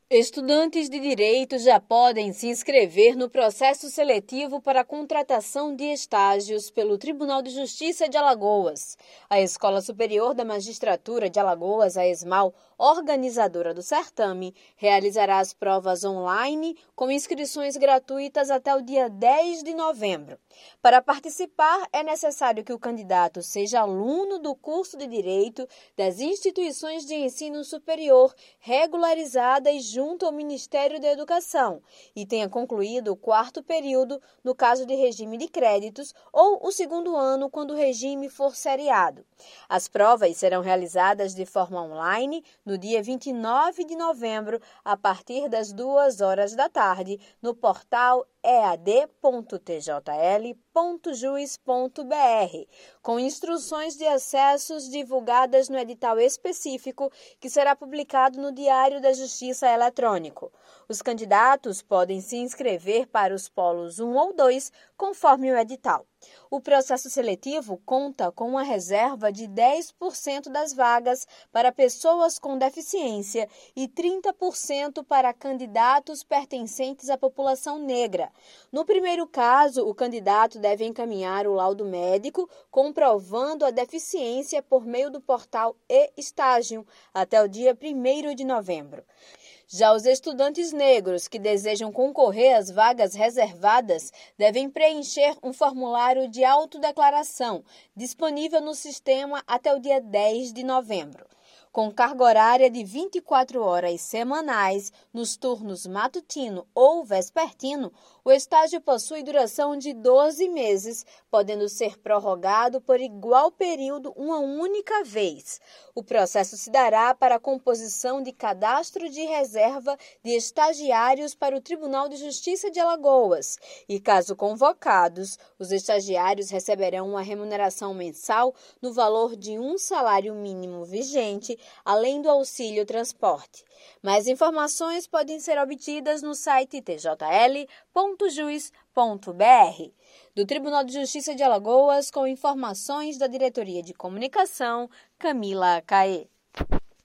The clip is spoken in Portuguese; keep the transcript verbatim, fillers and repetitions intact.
Estudantes de direito já podem se inscrever no processo seletivo para a contratação de estágios pelo Tribunal de Justiça de Alagoas. A Escola Superior da Magistratura de Alagoas, a ESMAL, organizadora do certame, realizará as provas online com inscrições gratuitas até o dia dez de novembro. Para participar, é necessário que o candidato seja aluno do curso de Direito das instituições de ensino superior regularizadas junto ao Ministério da Educação e tenha concluído o quarto período no caso de regime de créditos ou o segundo ano quando o regime for seriado. As provas serão realizadas de forma online no dia vinte e nove de novembro, a partir das duas horas da tarde, no portal e a d ponto t j l ponto juiz ponto b r, com instruções de acessos divulgadas no edital específico que será publicado no Diário da Justiça Eletrônico. Os candidatos podem se inscrever para os polos um ou dois, conforme o edital. O processo seletivo conta com uma reserva de dez por cento das vagas para pessoas com deficiência e trinta por cento para candidatos pertencentes à população negra. No primeiro caso, o candidato deve encaminhar o laudo médico comprovando a deficiência por meio do portal e-Estágio até o dia primeiro de novembro. Já os estudantes negros que desejam concorrer às vagas reservadas devem preencher um formulário de autodeclaração disponível no sistema até o dia dez de novembro. Com carga horária de vinte e quatro horas semanais, nos turnos matutino ou vespertino, o estágio possui duração de doze meses, podendo ser prorrogado por igual período uma única vez. O processo se dará para a composição de cadastro de reserva de estagiários para o Tribunal de Justiça de Alagoas e, caso convocados, os estagiários receberão uma remuneração mensal no valor de um salário mínimo vigente, além do auxílio transporte. Mais informações podem ser obtidas no site t j l ponto juiz ponto b r. Do Tribunal de Justiça de Alagoas, com informações da Diretoria de Comunicação, Camila Caê.